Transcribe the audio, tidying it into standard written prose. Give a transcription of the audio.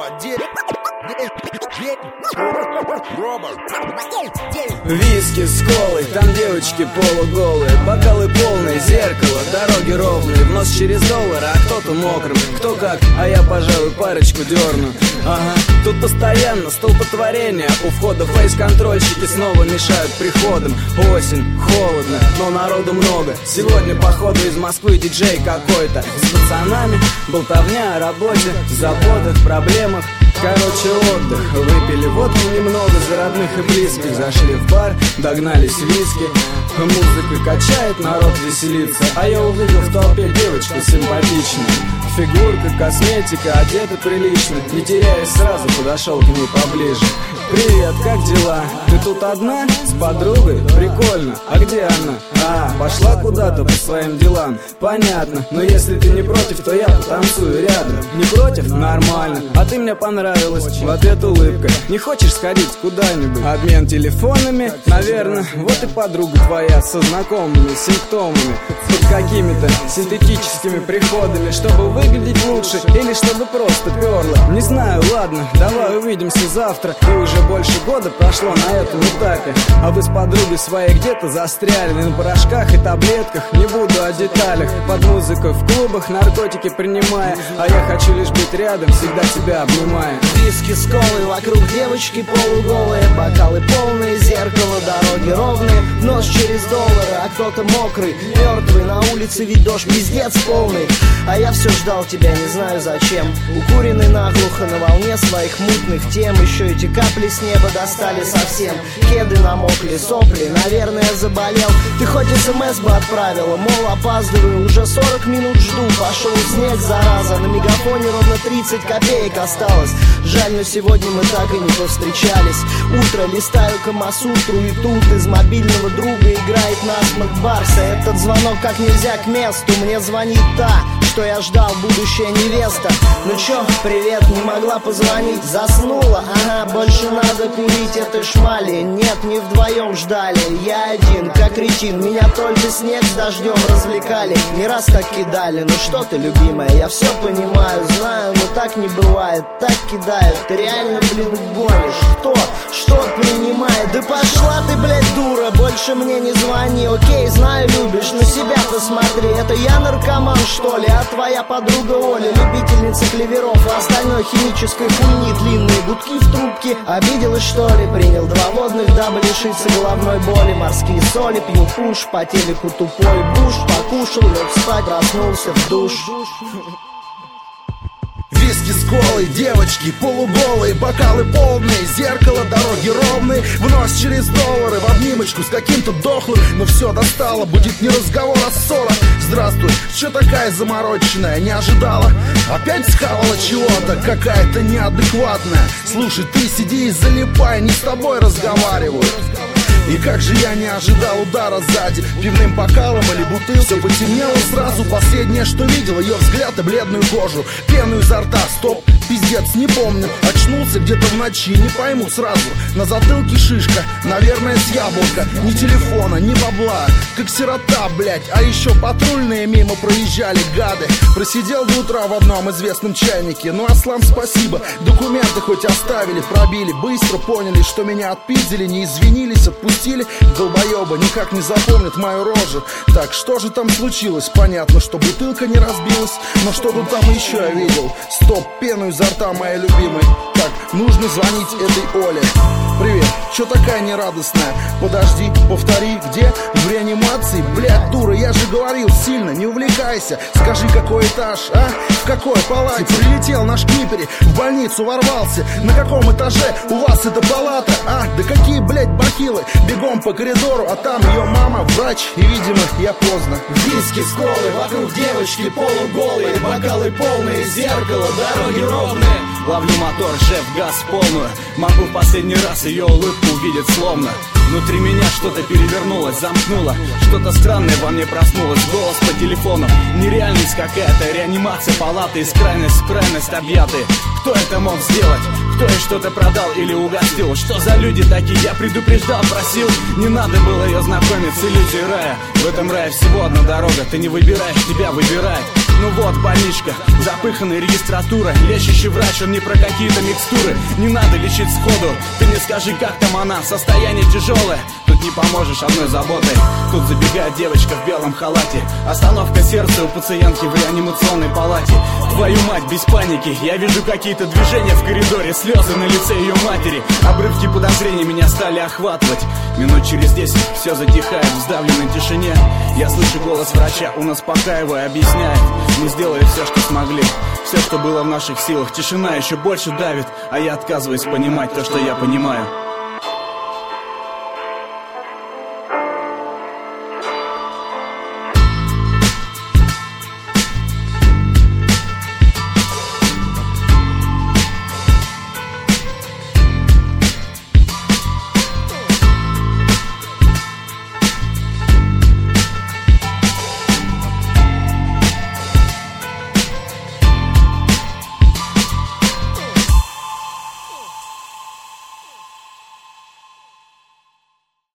Виски с колой, там девочки полуголые, бокалы полные, зеркало, дороги ровные, в нос через доллар, а кто-то мокрым, кто как, а я, пожалуй, парочку дерну. Ага, тут постоянно столпотворение, у входа фейс-контрольщики снова мешают приходом. Осень, холодно, но народу много. Сегодня, походу, из Москвы диджей какой-то. С пацанами болтовня о работе, заботах, проблемах. Короче, отдых. Выпили водку немного за родных и близких. Зашли в бар, догнались виски. Музыка качает, народ веселится. А я увидел в толпе девочку симпатичную. Фигурка, косметика, одета прилично. Не теряясь, сразу подошел к ней поближе. Привет, как дела? Ты тут одна? С подругой? Прикольно. А где она? А, пошла куда-то по своим делам. Понятно, но если ты не против, то я потанцую рядом. Не против? Нормально. А ты мне понравилась. В ответ улыбка. Не хочешь сходить куда-нибудь? Обмен телефонами? Наверное. Вот и подруга твоя со знакомыми симптомами. Под какими-то синтетическими приходами, чтобы выглядеть лучше или чтобы просто перло. Не знаю, ладно, давай увидимся завтра. И уже больше года прошло на этом этапе. А вы с подругой своей где-то застряли на порошках и таблетках. Не буду о деталях. Под музыку в клубах, наркотики принимая. А я хочу лишь быть рядом, всегда тебя обнимая. Виски с колой, вокруг девочки полуголые, бокалы полные, зеркало, дороги ровные, нос через доллары, а кто-то мокрый, мертвый, на улице ведь дождь, пиздец полный. А я все ждал тебя, не знаю зачем. Укуренный наглухо на волне своих мутных тем. Еще эти капли с неба достали совсем. Кеды намокли, сопли, наверное, заболел. Ты хоть СМС бы отправила, мол, опаздываю, уже 40 минут жду. Пошел снег, зараза, на мегафоне ровно 30 копеек осталось. Жаль, но сегодня мы так и не повстречались. Утро, листаю Камасутру, и тут из мобильного друга играет Насмарт Барса. Этот звонок как нельзя к месту. Мне звонит та, что я ждал, будущая невеста. Ну чё, привет, не могла позвонить? Заснула, ага, больше надо курить этой шмали. Нет, не вдвоем ждали, я один, как кретин. Меня только снег с дождем развлекали. Не раз так кидали, ну что ты, любимая, я все понимаю, знаю, но так не бывает. Так кидают, ты реально, блин, гонишь. Кто? Что принимает? Да пошла ты, блядь, дура, больше мне не звони. Окей, знаю, любишь, на себя посмотри. Это я наркоман, что ли? А твоя подруга Оля, любительница клеверов и остальной химической хуйни. Длинные гудки в трубке. Обиделась, что ли? Принял 2 водных, дабы лишиться головной боли. Морские соли, пью пуш, по телеку тупой буш. Покушал, лег спать, проснулся в душ. Виски с колой, девочки полуголые, бокалы полные, зеркало, дороги ровные, в нос через доллары, в обнимочку с каким-то дохлым. Но все достало, будет не разговор, а ссора. Здравствуй, чё такая замороченная, не ожидала? Опять схавала чего-то, какая-то неадекватная. Слушай, ты сиди и залипай, не с тобой разговариваю. И как же я не ожидал удара сзади пивным бокалом или бутылкой. Все потемнело сразу, последнее, что видел, ее взгляд и бледную кожу, пену изо рта. Стоп, пиздец, не помню. Очнулся где-то в ночи, не пойму сразу. На затылке шишка, наверное, с яблока. Ни телефона, ни бабла, как сирота, блять. А еще патрульные мимо проезжали, гады. Просидел до утра в одном известном чайнике. Ну, Аслан, спасибо, документы хоть оставили, пробили. Быстро поняли, что меня отпиздили, не извинились, отпустили. Долбоеба никак не запомнят мою рожу. Так, что же там случилось? Понятно, что бутылка не разбилась, но что-то там еще я видел. Стоп, пену изо рта моей любимой. Так, нужно звонить этой Оле. Привет, чё такая нерадостная? Подожди, повтори, где? В реанимации? Блядь, дура, я же говорил, сильно не увлекайся. Скажи, какой этаж, а? В какой палате? Прилетел наш книпере, в больницу ворвался. На каком этаже у вас эта палата? А, да какие, блядь, бахилы? Бегом по коридору, а там ее мама, врач. И, видимо, я поздно. Виски с колой, вокруг девочки полуголые, бокалы полные, зеркало, дороги ровные. Ловлю мотор, шеф, газ в полную. Могу в последний раз ее улыбку увидеть словно. Внутри меня что-то перевернулось, замкнуло. Что-то странное во мне проснулось. Голос по телефону, нереальность какая-то. Реанимация палаты, из крайности в крайность объятые. Кто это мог сделать? Кто ей что-то продал или угостил? Что за люди такие? Я предупреждал, просил. Не надо было ее знакомить с иллюзией рая. В этом рае всего одна дорога. Ты не выбираешь, тебя выбирает. Ну вот больничка, запыханная регистратура, лечащий врач, он не про какие-то микстуры. Не надо лечить сходу, ты мне скажи, как там она. Состояние тяжелое, тут не поможешь одной заботой. Тут забегает девочка в белом халате. Остановка сердца у пациентки в реанимационной палате. Твою мать, без паники, я вижу какие-то движения в коридоре, слезы на лице ее матери. Обрывки подозрений меня стали охватывать. Минут через 10 все затихает в сдавленной тишине. Я слышу голос врача, он успокаивая объясняет: мы сделали все, что смогли, все, что было в наших силах. Тишина еще больше давит, а я отказываюсь понимать то, что я понимаю.